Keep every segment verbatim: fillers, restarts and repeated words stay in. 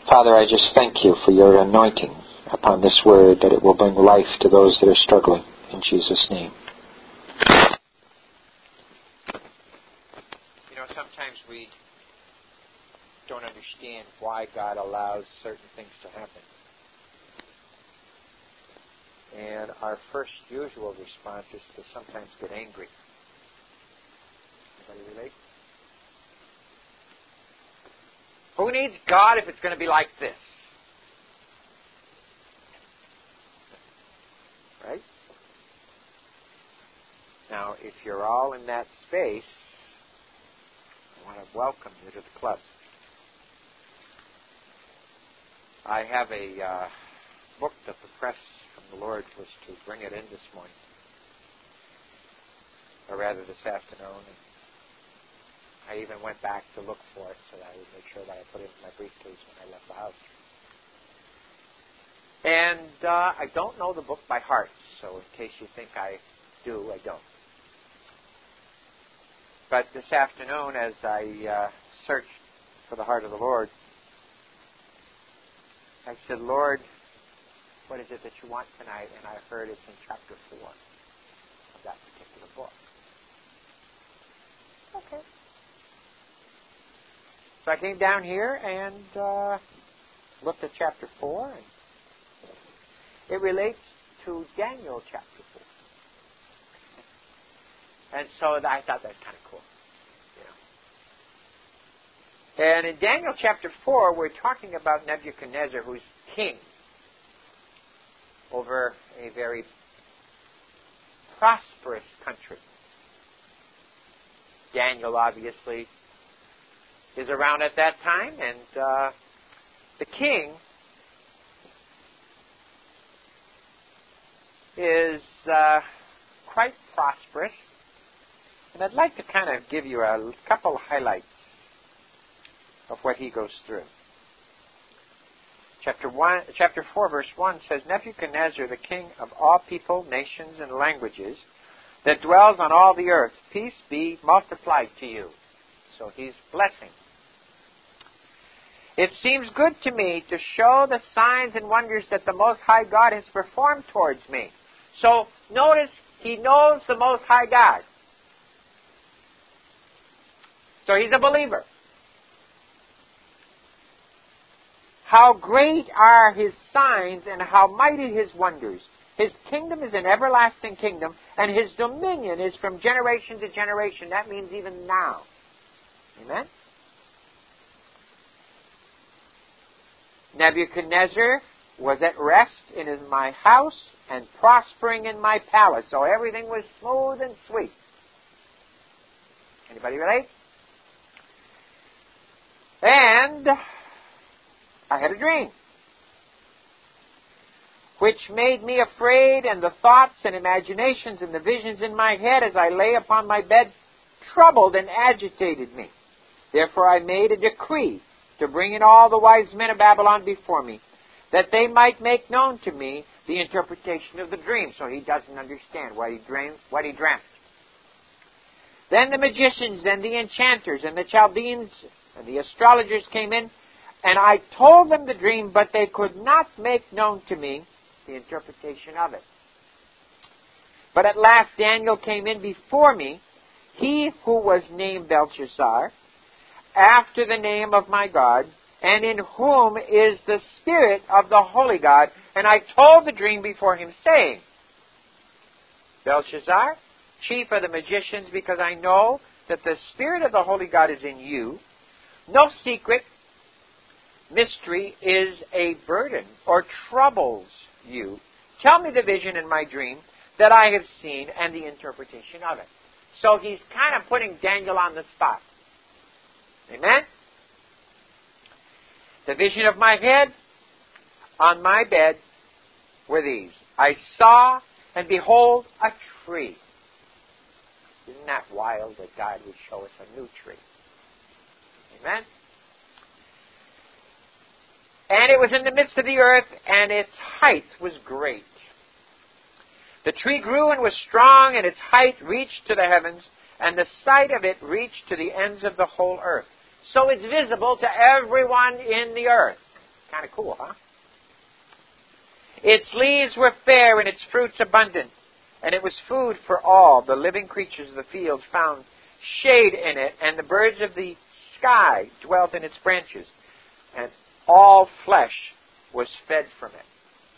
Father, I just thank you for your anointing upon this word, that it will bring life to those that are struggling. In Jesus' name. You know, sometimes we don't understand why God allows certain things to happen. And our first usual response is to sometimes get angry. Anybody relate? Who needs God if it's going to be like this? Right? Now, if you're all in that space, I want to welcome you to the club. I have a uh, book that the press from the Lord was to bring it in this morning, or rather this afternoon. And I even went back to look for it so that I would make sure that I put it in my briefcase when I left the house. And uh, I don't know the book by heart, so in case you think I do, I don't. But this afternoon, as I uh, searched for the heart of the Lord, I said, Lord, what is it that you want tonight? And I heard it's in chapter four of that particular book. Okay. So I came down here and uh, looked at chapter four, and it relates to Daniel chapter four. And so I thought that's kind of cool. You know. And in Daniel chapter four, we're talking about Nebuchadnezzar, who's king over a very prosperous country. Daniel, obviously, is around at that time, and uh, the king is uh, quite prosperous. And I'd like to kind of give you a couple of highlights of what he goes through. Chapter one, chapter four, verse one says, Nebuchadnezzar, the king of all people, nations, and languages, that dwells on all the earth, peace be multiplied to you. So he's blessing. It seems good to me to show the signs and wonders that the Most High God has performed towards me. So notice, he knows the Most High God. So he's a believer. How great are his signs and how mighty his wonders. His kingdom is an everlasting kingdom, and his dominion is from generation to generation. That means even now. Amen? Nebuchadnezzar was at rest in my house and prospering in my palace. So everything was smooth and sweet. Anybody relate? And I had a dream, which made me afraid, and the thoughts and imaginations and the visions in my head as I lay upon my bed troubled and agitated me. Therefore I made a decree to bring in all the wise men of Babylon before me, that they might make known to me the interpretation of the dream. So he doesn't understand what he dreamed, what he dreamt. Then the magicians and the enchanters and the Chaldeans and the astrologers came in, and I told them the dream, but they could not make known to me the interpretation of it. But at last Daniel came in before me, he who was named Belshazzar, after the name of my God, and in whom is the Spirit of the Holy God. And I told the dream before him, saying, Belshazzar, chief of the magicians, because I know that the Spirit of the Holy God is in you. No secret mystery is a burden or troubles you. Tell me the vision in my dream that I have seen and the interpretation of it. So he's kind of putting Daniel on the spot. Amen? The vision of my head on my bed were these. I saw, and behold, a tree. Isn't that wild that God would show us a new tree? Amen? And it was in the midst of the earth, and its height was great. The tree grew and was strong, and its height reached to the heavens, and the sight of it reached to the ends of the whole earth. So it's visible to everyone in the earth. Kind of cool, huh? Its leaves were fair and its fruits abundant, and it was food for all. The living creatures of the field found shade in it, and the birds of the sky dwelt in its branches, and all flesh was fed from it.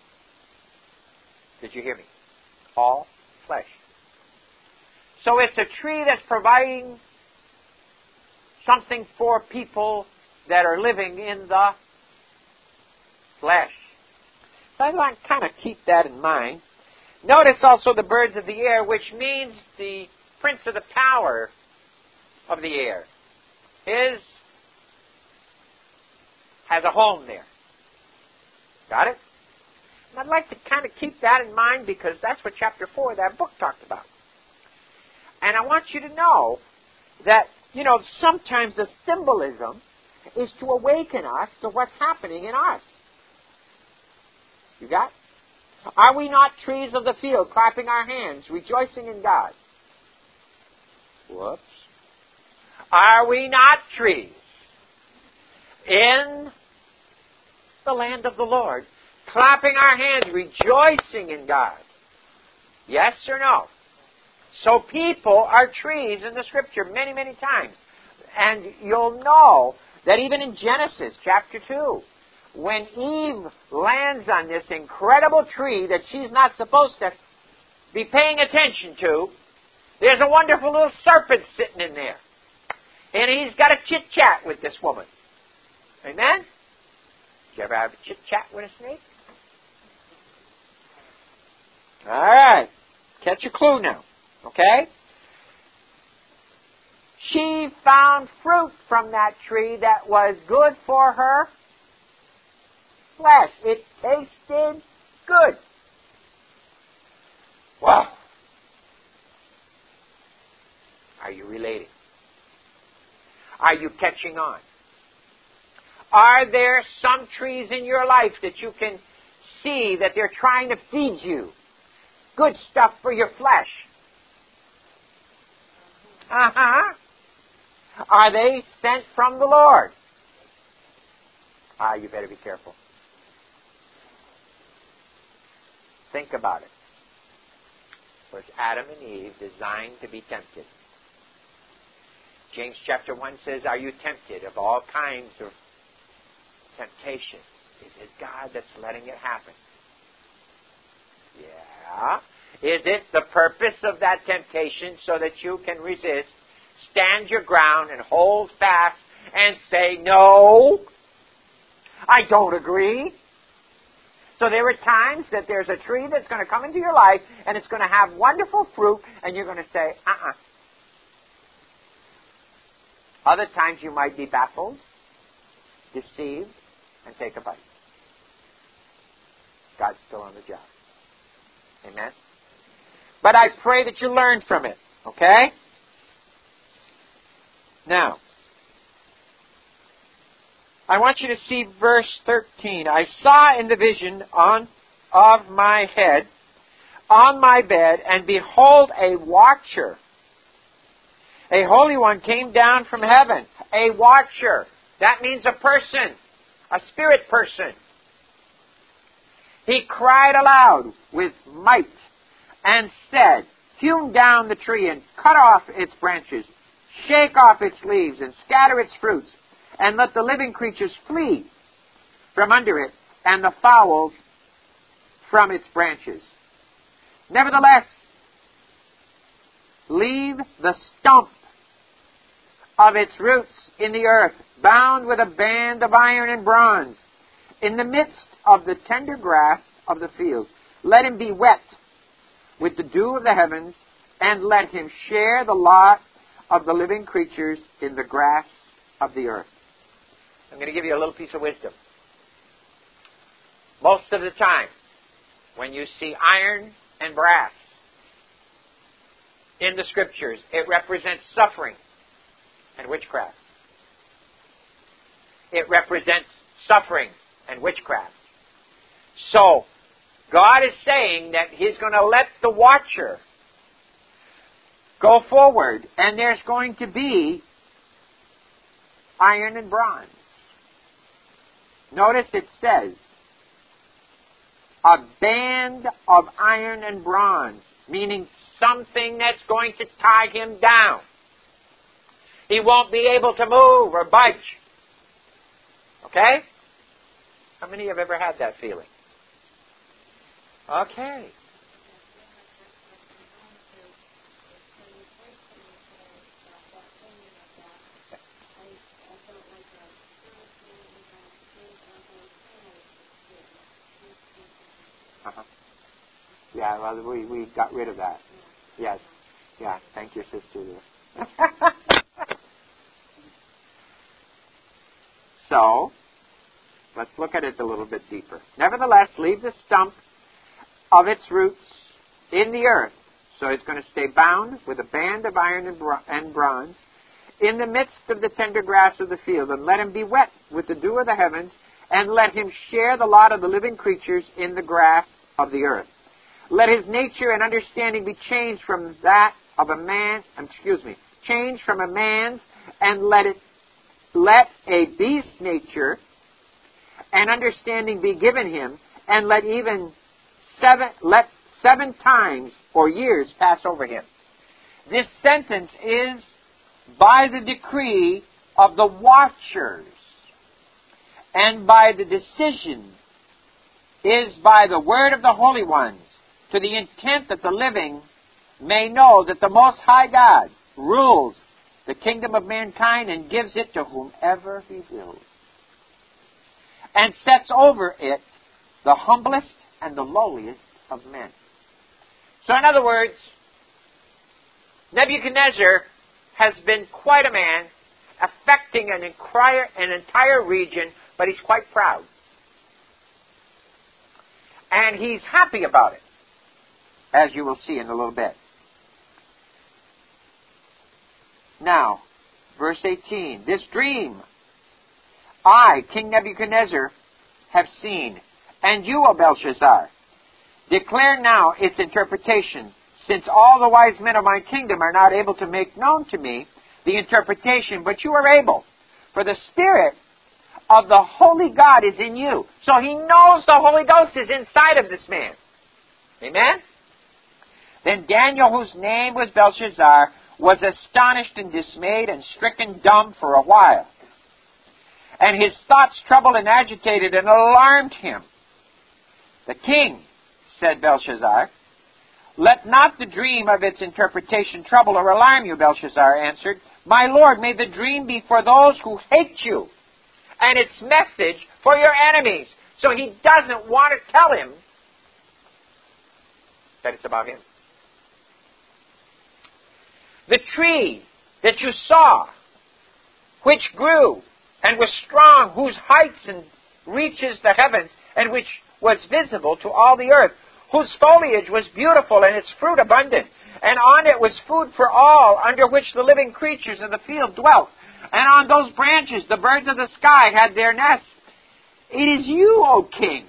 Did you hear me? All flesh. So it's a tree that's providing something for people that are living in the flesh. So I want to kind of keep that in mind. Notice also the birds of the air, which means the prince of the power of the air. His has a home there. Got it? And I'd like to kind of keep that in mind because that's what chapter four of that book talked about. And I want you to know that, you know, sometimes the symbolism is to awaken us to what's happening in us. You got it? Are we not trees of the field, clapping our hands, rejoicing in God? Whoops. Are we not trees in the land of the Lord, clapping our hands, rejoicing in God? Yes or no? So people are trees in the Scripture many, many times. And you'll know that even in Genesis chapter two, when Eve lands on this incredible tree that she's not supposed to be paying attention to, there's a wonderful little serpent sitting in there. And he's got a chit-chat with this woman. Amen? Did you ever have a chit-chat with a snake? All right. Catch a clue now. Okay? She found fruit from that tree that was good for her flesh. It tasted good. Wow. Are you relating? Are you catching on? Are there some trees in your life that you can see that they're trying to feed you good stuff for your flesh? Uh-huh. Are they sent from the Lord? Ah, you better be careful. Think about it. Was Adam and Eve designed to be tempted? James chapter one says, are you tempted of all kinds of temptation? Is it God that's letting it happen? Yeah. Is it the purpose of that temptation so that you can resist, stand your ground, and hold fast and say, no, I don't agree? So there are times that there's a tree that's going to come into your life and it's going to have wonderful fruit and you're going to say, uh-uh. Other times you might be baffled, deceived, and take a bite. God's still on the job. Amen? But I pray that you learn from it. Okay? Now, I want you to see verse thirteen. I saw in the vision on of my head, on my bed, and behold, a watcher. A holy one came down from heaven. A watcher. That means a person. A spirit person. He cried aloud with might and said, hew down the tree and cut off its branches, shake off its leaves and scatter its fruits, and let the living creatures flee from under it, and the fowls from its branches. Nevertheless, leave the stump of its roots in the earth, bound with a band of iron and bronze, in the midst of the tender grass of the field. Let him be wet with the dew of the heavens, and let him share the lot of the living creatures in the grass of the earth. I'm going to give you a little piece of wisdom. Most of the time, when you see iron and brass in the Scriptures, it represents suffering and witchcraft. It represents suffering and witchcraft. So, God is saying that He's going to let the watcher go forward, and there's going to be iron and bronze. notice it says, a band of iron and bronze, meaning something that's going to tie him down. He won't be able to move or budge. Okay? How many have ever had that feeling? Okay. Uh-huh. Yeah, well, we, we got rid of that. Yes. Yeah, thank you, sister. So, let's look at it a little bit deeper. Nevertheless, leave the stump of its roots in the earth. So it's going to stay bound with a band of iron and, bro- and bronze in the midst of the tender grass of the field, and let him be wet with the dew of the heavens, and let him share the lot of the living creatures in the grass of the earth. Let his nature and understanding be changed from that of a man, excuse me, changed from a man's, and let it, let a beast nature and understanding be given him, and let even seven, let seven times or years pass over him. This sentence is by the decree of the watchers, and by the decision is by the word of the holy ones, to the intent that the living may know that the Most High God rules the kingdom of mankind and gives it to whomever he wills, and sets over it the humblest and the lowliest of men. So in other words, Nebuchadnezzar has been quite a man, affecting an entire, an entire region, but he's quite proud. And he's happy about it, as you will see in a little bit. Now, verse eighteen, this dream I, King Nebuchadnezzar, have seen, and you, O Belshazzar, declare now its interpretation, since all the wise men of my kingdom are not able to make known to me the interpretation, but you are able, for the Spirit of the Holy God is in you. So he knows the Holy Ghost is inside of this man. Amen? Then Daniel, whose name was Belshazzar, was astonished and dismayed and stricken dumb for a while. And his thoughts troubled and agitated and alarmed him. The king, said Belshazzar, let not the dream of its interpretation trouble or alarm you, Belshazzar answered. My lord, may the dream be for those who hate you, and its message for your enemies. So he doesn't want to tell him that it's about him. The tree that you saw, which grew and was strong, whose heights and reaches the heavens, and which was visible to all the earth, whose foliage was beautiful and its fruit abundant, and on it was food for all, under which the living creatures of the field dwelt. And on those branches the birds of the sky had their nests. It is you, O king,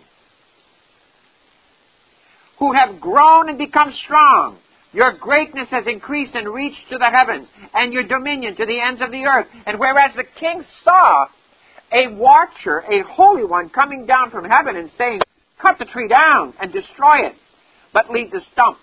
who have grown and become strong. Your greatness has increased and reached to the heavens, and your dominion to the ends of the earth. And whereas the king saw a watcher, a holy one, coming down from heaven and saying, cut the tree down and destroy it, but leave the stump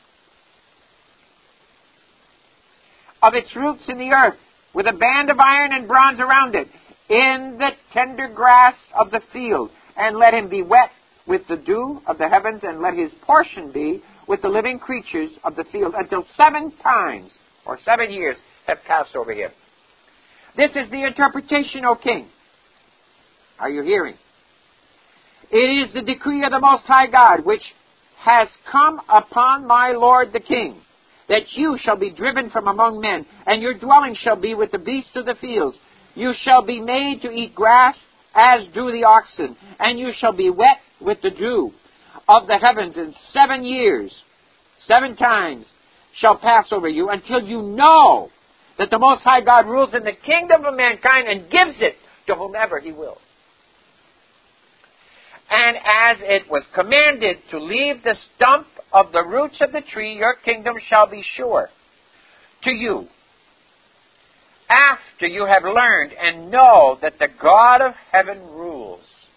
of its roots in the earth, with a band of iron and bronze around it, in the tender grass of the field, and let him be wet with the dew of the heavens, and let his portion be with the living creatures of the field, until seven times, or seven years, have passed over him. This is the interpretation, O king. Are you hearing? It is the decree of the Most High God, which has come upon my lord the king, that you shall be driven from among men, and your dwelling shall be with the beasts of the fields. You shall be made to eat grass, as do the oxen, and you shall be wet with the dew of the heavens, and seven years, seven times, shall pass over you, until you know that the Most High God rules in the kingdom of mankind and gives it to whomever he wills. And as it was commanded to leave the stump of the roots of the tree, your kingdom shall be sure to you, after you have learned and know that the God of heaven rules.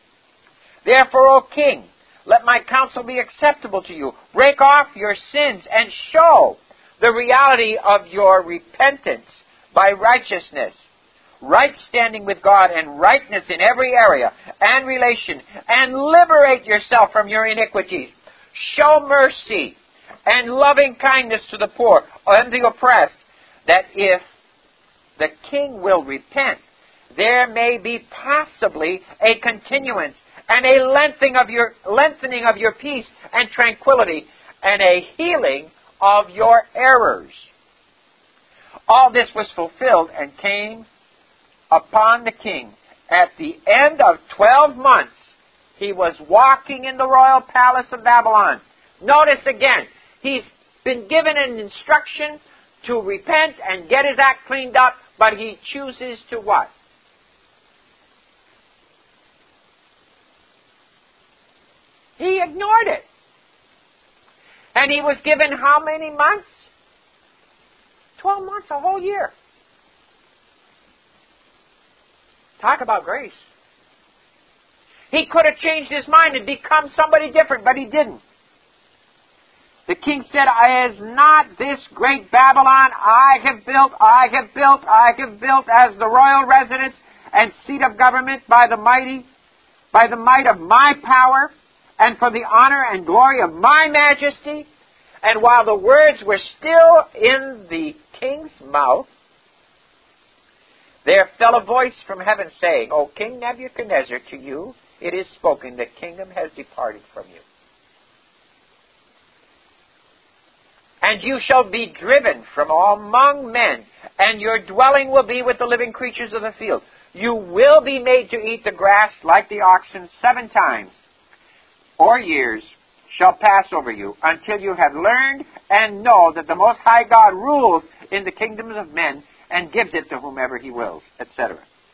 Therefore, O king, let my counsel be acceptable to you. Break off your sins and show the reality of your repentance by righteousness, right standing with God, and rightness in every area and relation, and liberate yourself from your iniquities. Show mercy and loving kindness to the poor and the oppressed, that if the king will repent, there may be possibly a continuance and a lengthening of your lengthening of your peace and tranquility, and a healing of your errors. All this was fulfilled and came upon the king. At the end of twelve months, he was walking in the royal palace of Babylon. Notice again, he's been given an instruction to repent and get his act cleaned up, but he chooses to what? He ignored it. And he was given how many months? Twelve months, a whole year. Talk about grace. He could have changed his mind and become somebody different, but he didn't. The king said, "Is not this great Babylon I have built, I have built, I have built as the royal residence and seat of government by the mighty, by the might of my power, and for the honor and glory of my majesty?" And while the words were still in the king's mouth, there fell a voice from heaven saying, "O King Nebuchadnezzar, to you it is spoken, the kingdom has departed from you. And you shall be driven from among men, and your dwelling will be with the living creatures of the field. You will be made to eat the grass like the oxen seven times, or years shall pass over you, until you have learned and know that the Most High God rules in the kingdoms of men and gives it to whomever he wills," et cetera.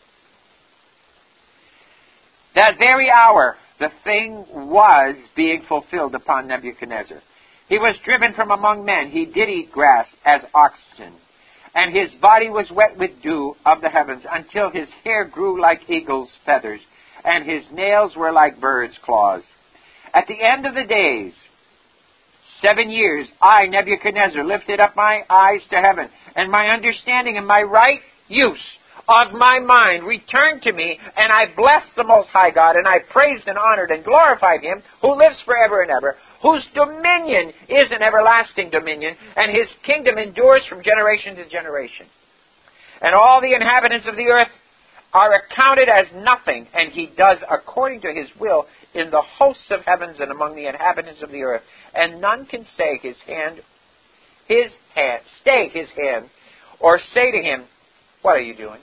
That very hour, the thing was being fulfilled upon Nebuchadnezzar. He was driven from among men. He did eat grass as oxen, and his body was wet with dew of the heavens, until his hair grew like eagle's feathers, and his nails were like birds' claws. At the end of the days, seven years, I, Nebuchadnezzar, lifted up my eyes to heaven, and my understanding and my right use of my mind returned to me, and I blessed the Most High God, and I praised and honored and glorified him who lives forever and ever, whose dominion is an everlasting dominion, and his kingdom endures from generation to generation. And all the inhabitants of the earth are accounted as nothing, and he does according to his will in the hosts of heavens and among the inhabitants of the earth, and none can say his hand, his hand, stay his hand, or say to him, "What are you doing?"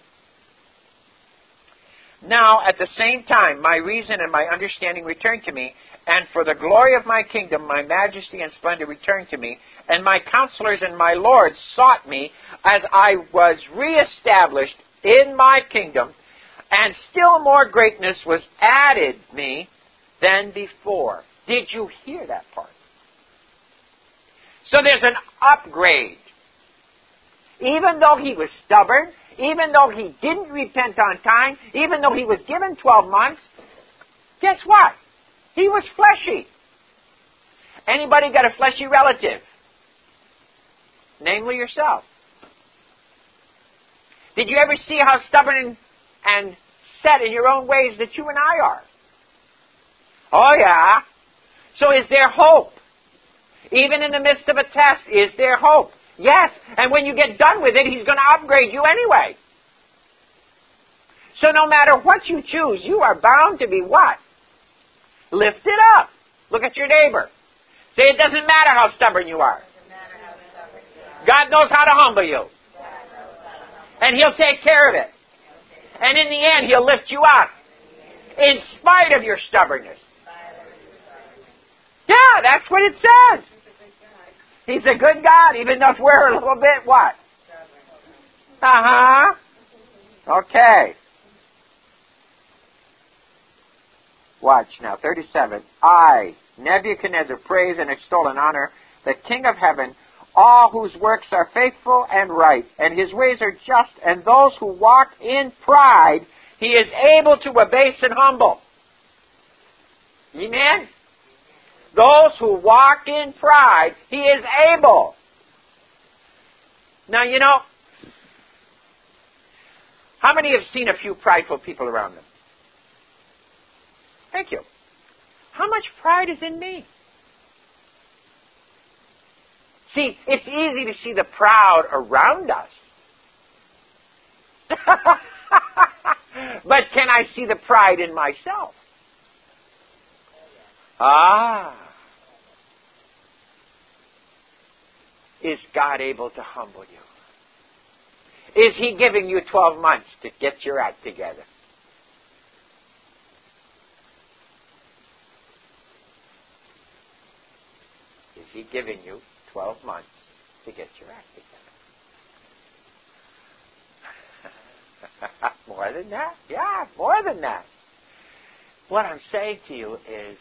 Now, at the same time, my reason and my understanding returned to me, and for the glory of my kingdom, my majesty and splendor returned to me, and my counselors and my lords sought me as I was reestablished in my kingdom, and still more greatness was added me than before. Did you hear that part? So there's an upgrade. Even though he was stubborn, even though he didn't repent on time, even though he was given twelve months, guess what? He was fleshy. Anybody got a fleshy relative? Namely yourself. Did you ever see how stubborn and set in your own ways that you and I are? Oh, yeah. So is there hope? Even in the midst of a test, is there hope? Yes. And when you get done with it, he's going to upgrade you anyway. So no matter what you choose, you are bound to be what? Lifted up. Look at your neighbor. Say, it doesn't matter how stubborn you are. God knows how to humble you. And he'll take care of it. And in the end, he'll lift you up. In spite of your stubbornness. Yeah, that's what it says. He's a good God, even though we're a little bit what? Uh-huh. Okay. Watch now, thirty-seven. I, Nebuchadnezzar, praise and extol and honor the King of heaven, all whose works are faithful and right, and his ways are just, and those who walk in pride he is able to abase and humble. Amen? Those who walk in pride, He is able. Now, you know, how many have seen a few prideful people around them? Thank you. How much pride is in me? See, it's easy to see the proud around us. But can I see the pride in myself? Ah. Is God able to humble you? Is He giving you twelve months to get your act together? Is He giving you twelve months to get your act together? More than that? Yeah, more than that. What I'm saying to you is,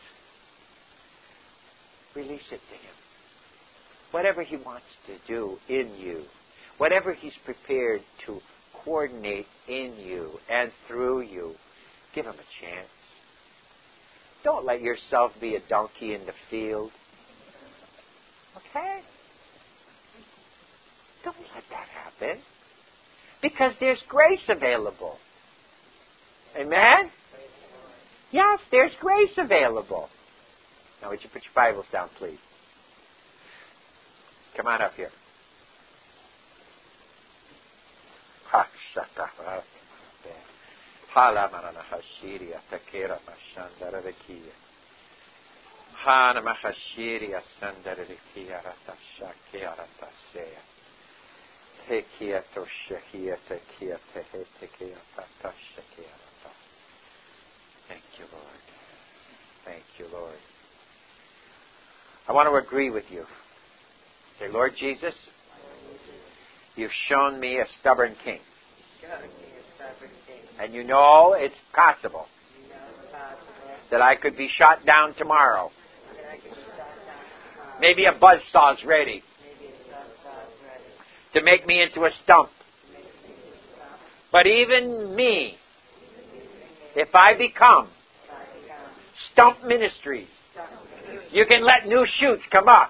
release it to Him. Whatever He wants to do in you, whatever He's prepared to coordinate in you and through you, give Him a chance. Don't let yourself be a donkey in the field. Okay? Don't let that happen. Because there's grace available. Amen? Yes, there's grace available. Now, would you put your Bibles down, please? Come on up here. Thank you, Lord. Thank you, Lord. I want to agree with you. Say, Lord Jesus, You've shown me a stubborn king. And You know it's possible that I could be shot down tomorrow. Maybe a buzzsaw's ready to make me into a stump. But even me, if I become stump ministries, You can let new shoots come up.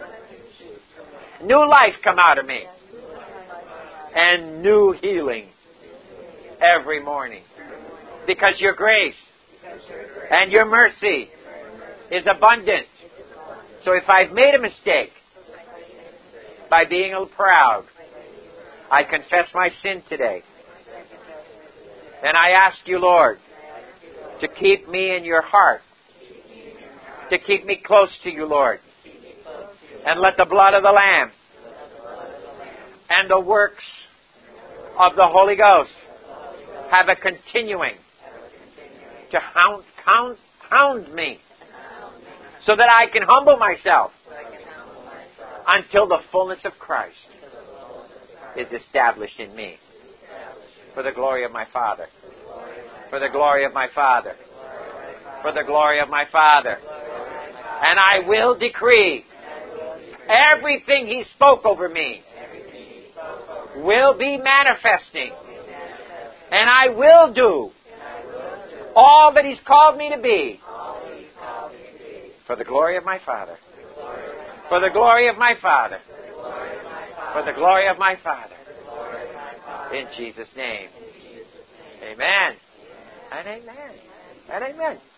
New life come out of me. And new healing every morning. Because Your grace and Your mercy is abundant. So if I've made a mistake by being a little proud, I confess my sin today. And I ask You, Lord, to keep me in Your heart. To keep me close to You, Lord. And let the blood of the Lamb and the works of the Holy Ghost have a continuing to hound, hound, hound me so that I can humble myself until the fullness of Christ is established in me. For the glory of my Father. For the glory of my Father. For the glory of my Father. And I will decree everything He spoke over me will be manifesting. And I will do all that He's called me to be. For the glory of my Father. For the glory of my Father. For the glory of my Father. In Jesus' name. Amen. And amen. And amen.